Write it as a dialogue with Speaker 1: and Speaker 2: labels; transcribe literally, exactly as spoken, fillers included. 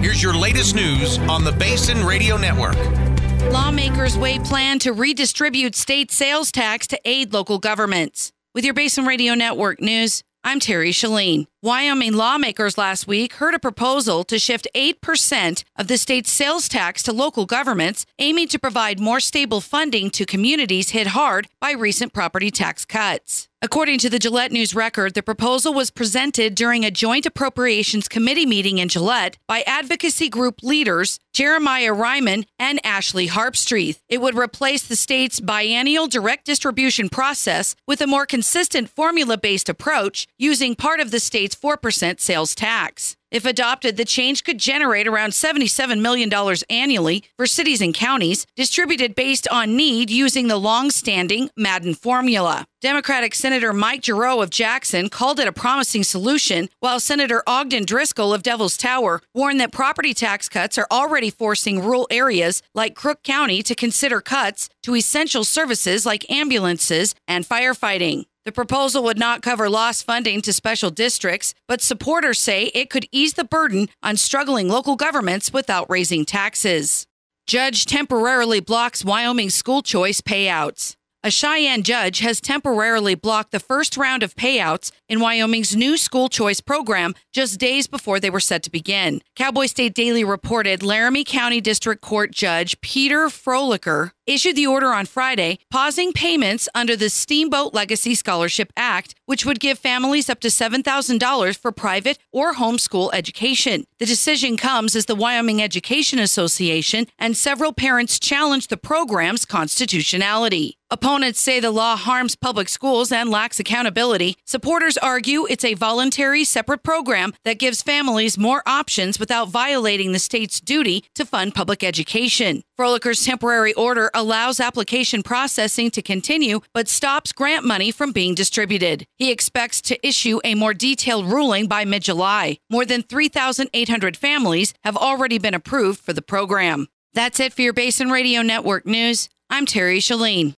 Speaker 1: Here's your latest news on the Basin Radio Network.
Speaker 2: Lawmakers weigh plan to redistribute state sales tax to aid local governments. With your Basin Radio Network news, I'm Terry Shalene. Wyoming lawmakers last week heard a proposal to shift eight percent of the state's sales tax to local governments, aiming to provide more stable funding to communities hit hard by recent property tax cuts. According to the Gillette News Record, the proposal was presented during a joint appropriations committee meeting in Gillette by advocacy group leaders Jeremiah Ryman and Ashley Harpstreet. It would replace the state's biennial direct distribution process with a more consistent formula-based approach using part of the state's four percent sales tax. If adopted, the change could generate around seventy-seven million dollars annually for cities and counties, distributed based on need using the long-standing Madden formula. Democratic Senator Mike Giroux of Jackson called it a promising solution, while Senator Ogden Driscoll of Devil's Tower warned that property tax cuts are already forcing rural areas like Crook County to consider cuts to essential services like ambulances and firefighting. The proposal would not cover lost funding to special districts, but supporters say it could ease the burden on struggling local governments without raising taxes. Judge temporarily blocks Wyoming school choice payouts. A Cheyenne judge has temporarily blocked the first round of payouts in Wyoming's new school choice program just days before they were set to begin. Cowboy State Daily reported Laramie County District Court Judge Peter Frolicker issued the order on Friday, pausing payments under the Steamboat Legacy Scholarship Act, which would give families up to seven thousand dollars for private or homeschool education. The decision comes as the Wyoming Education Association and several parents challenge the program's constitutionality. Opponents say the law harms public schools and lacks accountability. Supporters argue it's a voluntary, separate program that gives families more options without violating the state's duty to fund public education. Frolicker's temporary order allows application processing to continue, but stops grant money from being distributed. He expects to issue a more detailed ruling by mid-July. More than three thousand eight hundred families have already been approved for the program. That's it for your Basin Radio Network news. I'm Terry Shalene.